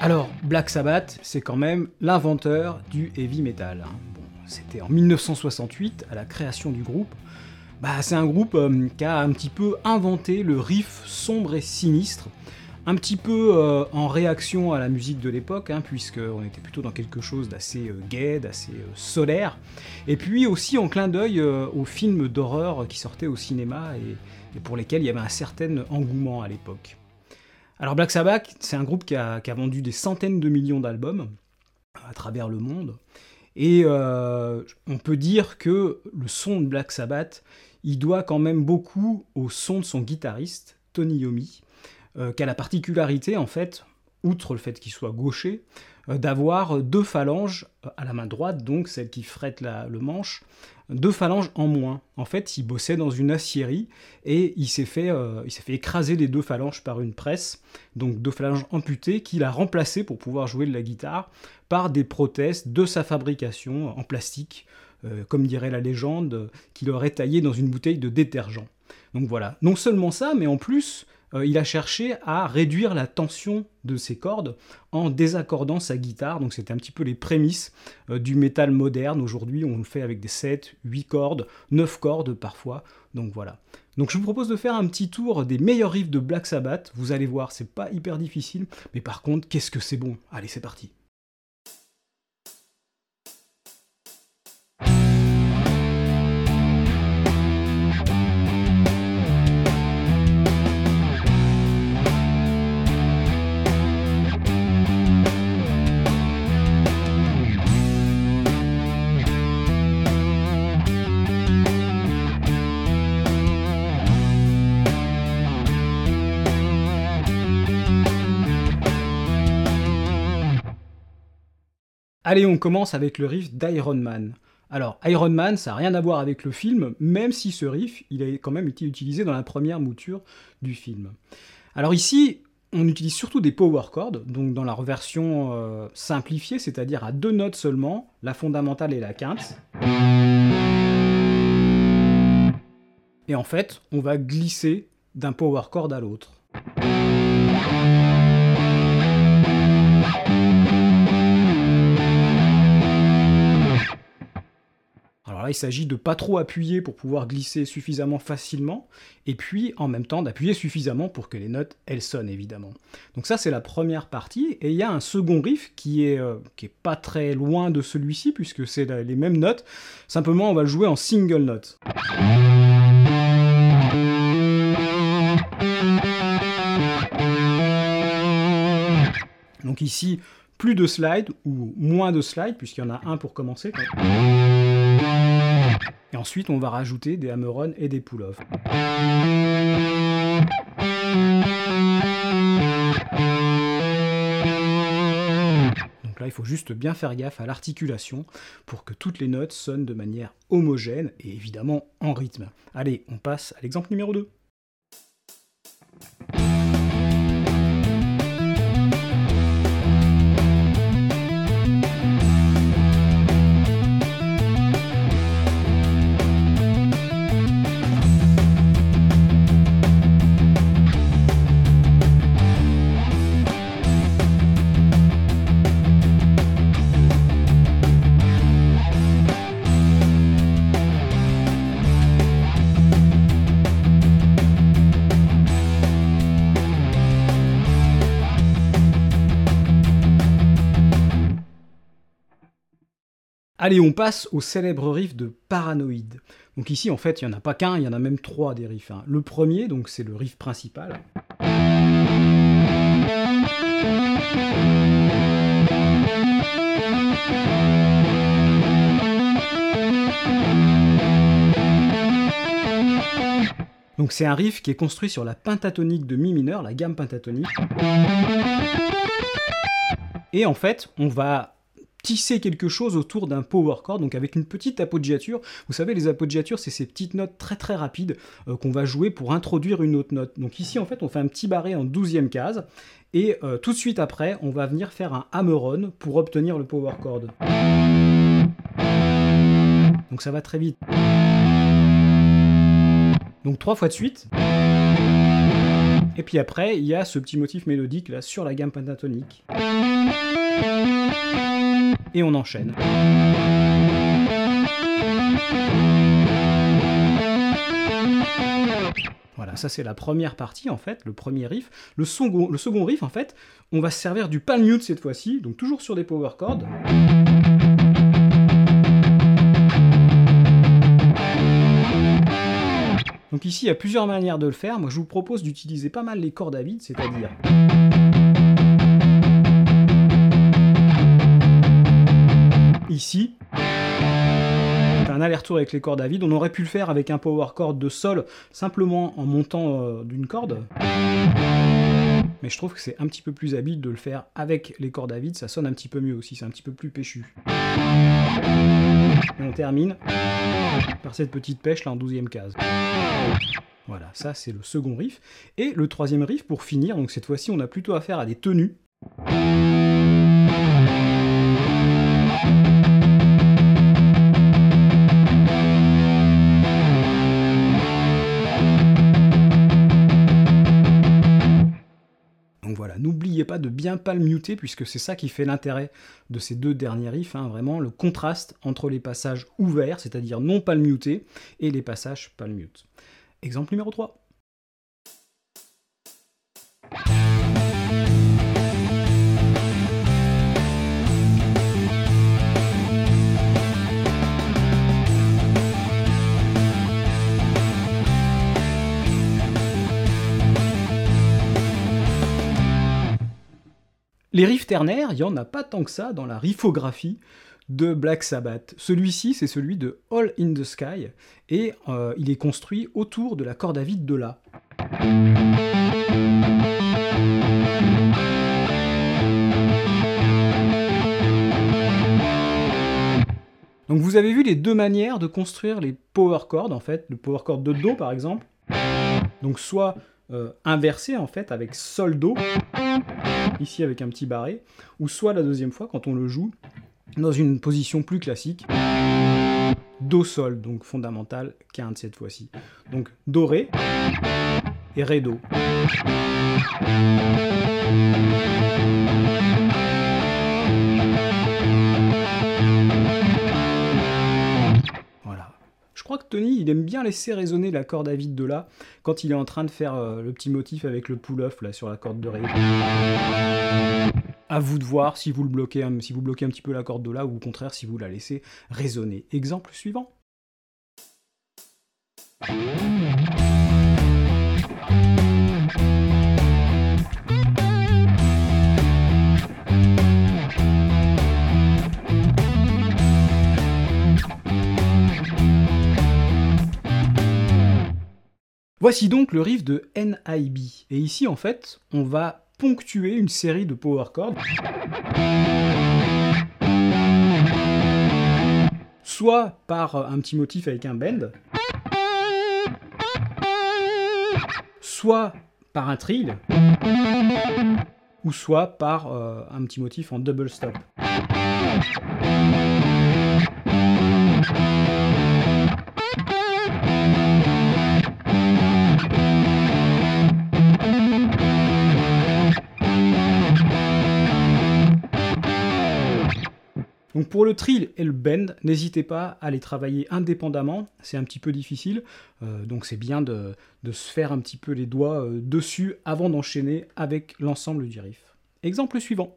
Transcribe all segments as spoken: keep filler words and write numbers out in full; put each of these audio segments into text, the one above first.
Alors, Black Sabbath, c'est quand même l'inventeur du heavy metal. Hein. Bon, c'était en mille neuf cent soixante-huit, à la création du groupe. Bah, c'est un groupe euh, qui a un petit peu inventé le riff sombre et sinistre, un petit peu euh, en réaction à la musique de l'époque, hein, puisqu'on était plutôt dans quelque chose d'assez euh, gai, d'assez euh, solaire, et puis aussi en clin d'œil euh, aux films d'horreur qui sortaient au cinéma et, et pour lesquels il y avait un certain engouement à l'époque. Alors Black Sabbath, c'est un groupe qui a, qui a vendu des centaines de millions d'albums à travers le monde, et euh, on peut dire que le son de Black Sabbath, il doit quand même beaucoup au son de son guitariste, Tony Iommi, euh, qui a la particularité, en fait, outre le fait qu'il soit gaucher, euh, d'avoir deux phalanges à la main droite, donc celle qui frette la, le manche, deux phalanges en moins. En fait, il bossait dans une aciérie et il s'est fait, euh, il s'est fait écraser les deux phalanges par une presse, donc deux phalanges amputées, qu'il a remplacées pour pouvoir jouer de la guitare par des prothèses de sa fabrication en plastique, euh, comme dirait la légende, qu'il aurait taillé dans une bouteille de détergent. Donc voilà, non seulement ça, mais en plus, euh, il a cherché à réduire la tension de ses cordes en désaccordant sa guitare, donc c'était un petit peu les prémices euh, du métal moderne. Aujourd'hui, on le fait avec des sept, huit cordes, neuf cordes parfois, donc voilà. Donc je vous propose de faire un petit tour des meilleurs riffs de Black Sabbath, vous allez voir, c'est pas hyper difficile, mais par contre, qu'est-ce que c'est bon. Allez, c'est parti. Allez, on commence avec le riff d'Iron Man. Alors, Iron Man, ça n'a rien à voir avec le film, même si ce riff, il a quand même été utilisé dans la première mouture du film. Alors ici, on utilise surtout des power chords, donc dans leur version euh, simplifiée, c'est-à-dire à deux notes seulement, la fondamentale et la quinte. Et en fait, on va glisser d'un power chord à l'autre. Alors là, il s'agit de pas trop appuyer pour pouvoir glisser suffisamment facilement, et puis en même temps d'appuyer suffisamment pour que les notes, elles sonnent évidemment. Donc ça, c'est la première partie, et il y a un second riff qui est, euh, qui est pas très loin de celui-ci, puisque c'est les mêmes notes, simplement on va le jouer en single note. Donc ici, plus de slide, ou moins de slide, puisqu'il y en a un pour commencer. Et ensuite, on va rajouter des hammer-on et des pull-off. Donc là, il faut juste bien faire gaffe à l'articulation pour que toutes les notes sonnent de manière homogène et évidemment en rythme. Allez, on passe à l'exemple numéro deux. Allez, on passe au célèbre riff de Paranoid. Donc ici, en fait, il n'y en a pas qu'un, il y en a même trois des riffs. Hein. Le premier, donc c'est le riff principal. Donc c'est un riff qui est construit sur la pentatonique de mi mineur, la gamme pentatonique. Et en fait, on va tisser quelque chose autour d'un power chord, donc avec une petite appoggiature. Vous savez, les appoggiatures, c'est ces petites notes très très rapides euh, qu'on va jouer pour introduire une autre note. Donc ici, en fait, on fait un petit barré en douzième case, et euh, tout de suite après, on va venir faire un hammer-on pour obtenir le power chord. Donc ça va très vite. Donc trois fois de suite. Et puis après, il y a ce petit motif mélodique là sur la gamme pentatonique. Et on enchaîne. Voilà, ça c'est la première partie en fait, le premier riff. Le second, le second riff en fait, on va se servir du palm mute cette fois-ci, donc toujours sur des power chords. Donc ici, il y a plusieurs manières de le faire. Moi, je vous propose d'utiliser pas mal les cordes à vide, c'est-à-dire ici, un aller-retour avec les cordes à vide. On aurait pu le faire avec un power chord de sol, simplement en montant euh, d'une corde. Mais je trouve que c'est un petit peu plus habile de le faire avec les cordes à vide, ça sonne un petit peu mieux aussi, c'est un petit peu plus péchu. Et on termine par cette petite pêche là en douzième case. Voilà, ça c'est le second riff. Et le troisième riff pour finir, donc cette fois-ci on a plutôt affaire à des tenues. Donc voilà, n'oubliez pas de bien palm muter, puisque c'est ça qui fait l'intérêt de ces deux derniers riffs, hein, vraiment le contraste entre les passages ouverts, c'est-à-dire non palm mutés, et les passages palm mute. Exemple numéro trois. Les riffs ternaires, il n'y en a pas tant que ça dans la riffographie de Black Sabbath. Celui-ci, c'est celui de Hole in the Sky, et euh, il est construit autour de la corde à vide de La. Donc vous avez vu les deux manières de construire les power chords, en fait, le power chord de Do par exemple, donc soit euh, inversé en fait avec Sol Do, ici avec un petit barré, ou soit la deuxième fois quand on le joue dans une position plus classique, Do Sol, donc fondamental quinte cette fois-ci. Donc Do Ré et Ré Do. Voilà. Je crois que Tony, il aime bien laisser résonner la corde à vide de La quand il est en train de faire euh, le petit motif avec le pull-off là sur la corde de Ré. À vous de voir si vous le bloquez, si vous bloquez un petit peu la corde de La ou au contraire si vous la laissez résonner. Exemple suivant. Voici donc le riff de N I B. Et ici, en fait, on va ponctuer une série de power chords. Soit par un petit motif avec un bend, soit par un trill, ou soit par euh, un petit motif en double stop. Donc pour le trill et le bend, n'hésitez pas à les travailler indépendamment, c'est un petit peu difficile, euh, donc c'est bien de, de se faire un petit peu les doigts euh, dessus avant d'enchaîner avec l'ensemble du riff. Exemple suivant.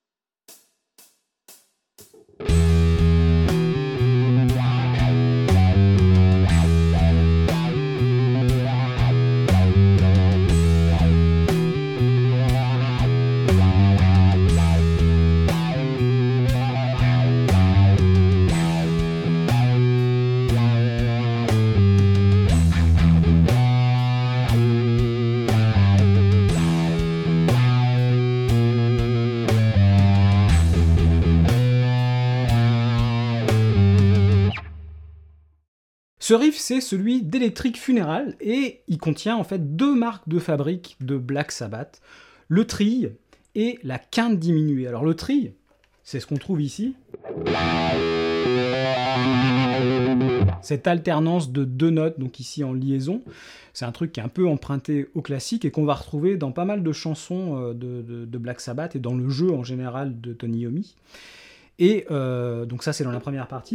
Ce riff, c'est celui d'Electric Funeral, et il contient en fait deux marques de fabrique de Black Sabbath, le trill et la quinte diminuée. Alors le trill, c'est ce qu'on trouve ici. Cette alternance de deux notes, donc ici en liaison, c'est un truc qui est un peu emprunté au classique et qu'on va retrouver dans pas mal de chansons de, de, de Black Sabbath et dans le jeu en général de Tony Iommi. Et euh, donc ça c'est dans la première partie.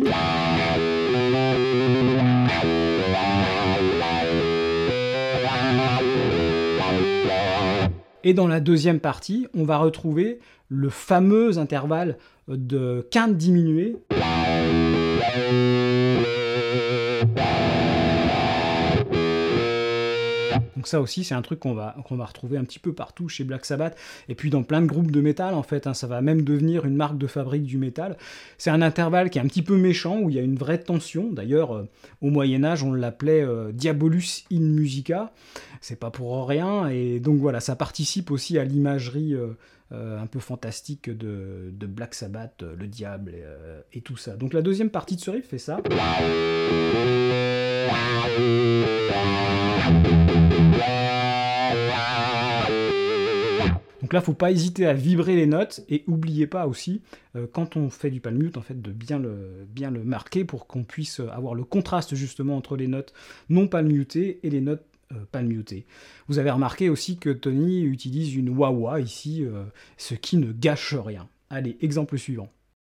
Et dans la deuxième partie, on va retrouver le fameux intervalle de quinte diminuée. Donc ça aussi, c'est un truc qu'on va, qu'on va retrouver un petit peu partout chez Black Sabbath, et puis dans plein de groupes de métal, en fait, hein, ça va même devenir une marque de fabrique du métal. C'est un intervalle qui est un petit peu méchant, où il y a une vraie tension. D'ailleurs, euh, au Moyen-Âge, on l'appelait euh, Diabolus in Musica, c'est pas pour rien, et donc voilà, ça participe aussi à l'imagerie euh, euh, un peu fantastique de, de Black Sabbath, euh, le diable et, euh, et tout ça. Donc la deuxième partie de ce riff fait ça. Donc là, faut pas hésiter à vibrer les notes, et oubliez pas aussi, euh, quand on fait du palm mute, en fait, de bien le, bien le marquer pour qu'on puisse avoir le contraste justement entre les notes non palm mutées et les notes euh, palm mutées. Vous avez remarqué aussi que Tony utilise une wah-wah ici, euh, ce qui ne gâche rien. Allez, exemple suivant.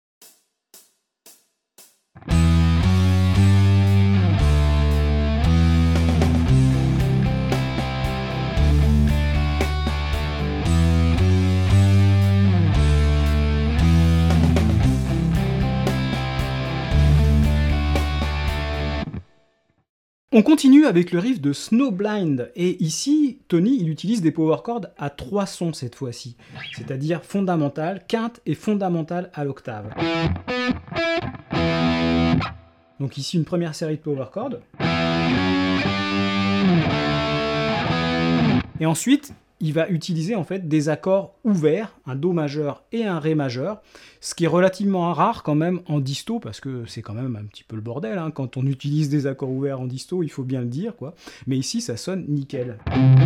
On continue avec le riff de Snowblind, et ici, Tony, il utilise des power chords à trois sons cette fois-ci, c'est-à-dire fondamental, quinte et fondamental à l'octave. Donc ici, une première série de power chords. Et ensuite, il va utiliser en fait des accords ouverts, un Do majeur et un Ré majeur, ce qui est relativement rare quand même en disto, parce que c'est quand même un petit peu le bordel, hein. Quand on utilise des accords ouverts en disto, il faut bien le dire, quoi. Mais ici, ça sonne nickel.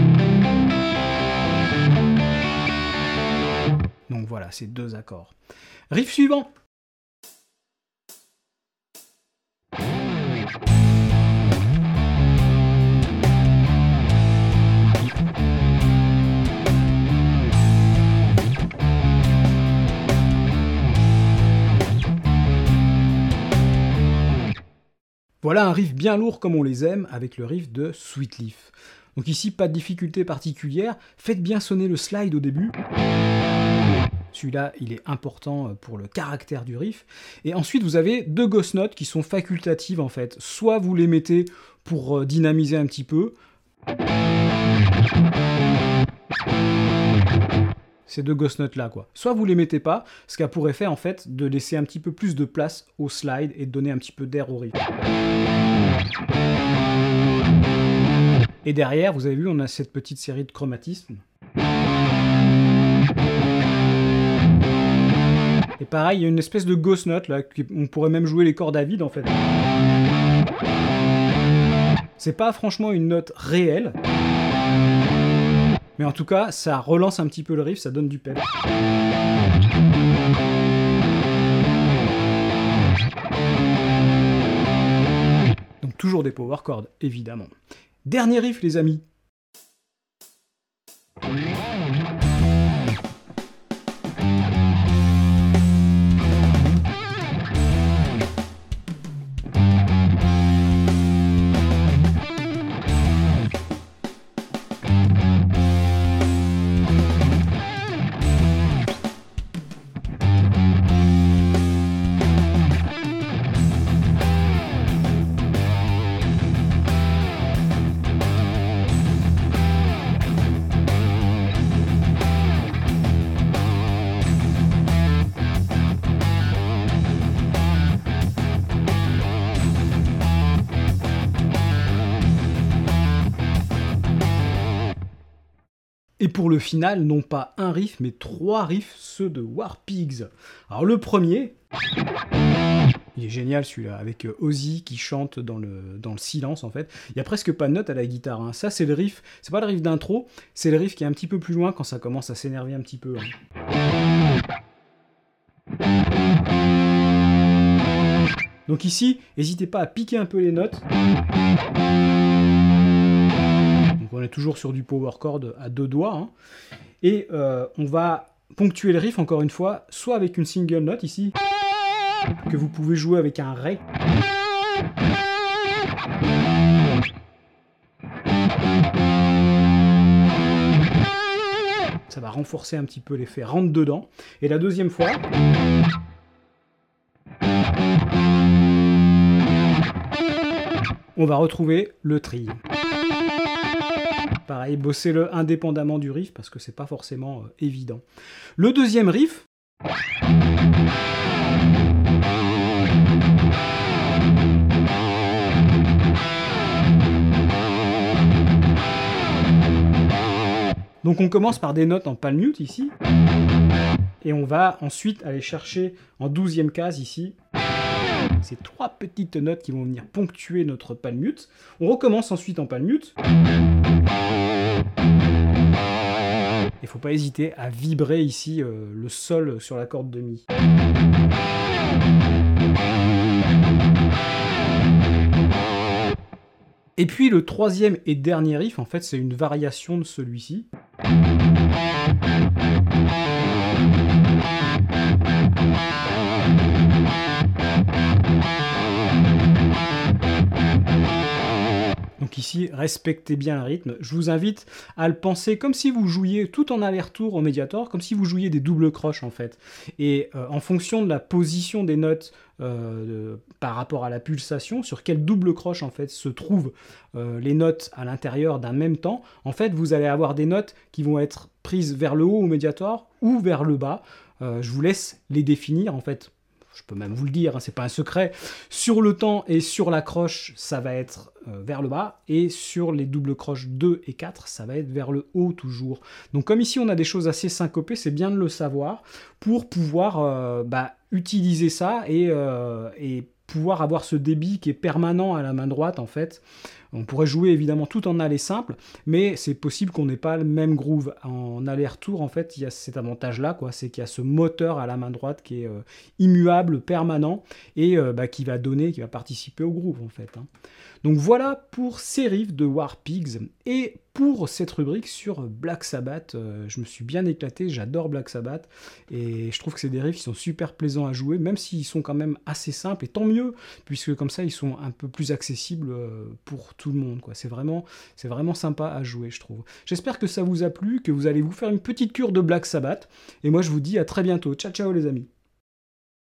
Donc voilà, c'est deux accords. Riff suivant. Voilà un riff bien lourd comme on les aime, avec le riff de Sweet Leaf. Donc ici, pas de difficulté particulière, faites bien sonner le slide au début. Celui-là, il est important pour le caractère du riff. Et ensuite, vous avez deux ghost notes qui sont facultatives en fait. Soit vous les mettez pour dynamiser un petit peu. Ces deux ghost notes là, quoi. Soit vous les mettez pas, ce qu'a pour effet en fait de laisser un petit peu plus de place au slide et de donner un petit peu d'air au riff. Et derrière, vous avez vu, on a cette petite série de chromatismes. Et pareil, il y a une espèce de ghost note là, on pourrait même jouer les cordes à vide en fait. C'est pas franchement une note réelle. Mais en tout cas, ça relance un petit peu le riff, ça donne du pep. Donc toujours des power chords, évidemment. Dernier riff, les amis. Et pour le final, non pas un riff, mais trois riffs, ceux de War Pigs. Alors le premier, il est génial celui-là, avec Ozzy qui chante dans le, dans le silence en fait. Il n'y a presque pas de note à la guitare, hein. Ça c'est le riff, c'est pas le riff d'intro, c'est le riff qui est un petit peu plus loin quand ça commence à s'énerver un petit peu. Hein. Donc ici, n'hésitez pas à piquer un peu les notes. Donc on est toujours sur du power chord à deux doigts. Hein. Et euh, on va ponctuer le riff, encore une fois, soit avec une single note ici, que vous pouvez jouer avec un Ré. Ça va renforcer un petit peu l'effet rentre dedans. Et la deuxième fois, on va retrouver le tri. Pareil, bossez-le indépendamment du riff parce que c'est pas forcément euh, évident. Le deuxième riff, donc on commence par des notes en palm mute ici, et on va ensuite aller chercher en douzième case ici, ces trois petites notes qui vont venir ponctuer notre palm mute. On recommence ensuite en palm mute. Il ne faut pas hésiter à vibrer ici euh, le sol sur la corde de mi. Et puis le troisième et dernier riff, en fait, c'est une variation de celui-ci. Donc ici, respectez bien le rythme. Je vous invite à le penser comme si vous jouiez tout en aller-retour au médiator, comme si vous jouiez des doubles croches en fait. Et euh, en fonction de la position des notes euh, de, par rapport à la pulsation, sur quelle double croche en fait se trouvent euh, les notes à l'intérieur d'un même temps, en fait vous allez avoir des notes qui vont être prises vers le haut au médiator ou vers le bas. Euh, je vous laisse les définir en fait. Je peux même vous le dire, hein, c'est pas un secret. Sur le temps et sur la croche, ça va être euh, vers le bas. Et sur les doubles croches deux et quatre, ça va être vers le haut toujours. Donc comme ici on a des choses assez syncopées, c'est bien de le savoir pour pouvoir euh, bah, utiliser ça et, euh, et pouvoir avoir ce débit qui est permanent à la main droite en fait. On pourrait jouer évidemment tout en aller simple, mais c'est possible qu'on n'ait pas le même groove. En aller-retour, en fait, il y a cet avantage-là, quoi, c'est qu'il y a ce moteur à la main droite qui est euh, immuable, permanent, et euh, bah, qui va donner, qui va participer au groove, en fait. Hein. Donc voilà pour ces riffs de War Pigs, et pour cette rubrique sur Black Sabbath, euh, je me suis bien éclaté, j'adore Black Sabbath, et je trouve que c'est des riffs qui sont super plaisants à jouer, même s'ils sont quand même assez simples, et tant mieux, puisque comme ça, ils sont un peu plus accessibles euh, pour tout le monde, quoi. C'est vraiment, c'est vraiment sympa à jouer, je trouve. J'espère que ça vous a plu, que vous allez vous faire une petite cure de Black Sabbath, et moi je vous dis à très bientôt. Ciao ciao les amis.